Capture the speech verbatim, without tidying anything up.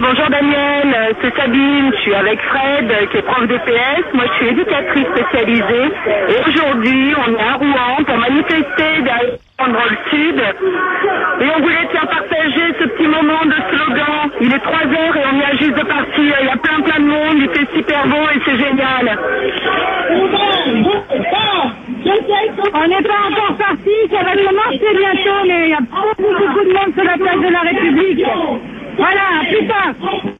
Bonjour Daniel, euh, c'est Sabine, je suis avec Fred euh, qui est prof de P S, moi je suis éducatrice spécialisée et aujourd'hui on est à Rouen pour manifester derrière le Sud et on voulait te faire partager ce petit moment de slogan. Il est trois heures et on vient juste de partir, il y a plein plein de monde, il fait super beau et c'est génial. On n'est pas encore parti, ça va commencer bientôt, mais il y a beaucoup beaucoup de monde sur la place de la République. Voilà, à plus tard.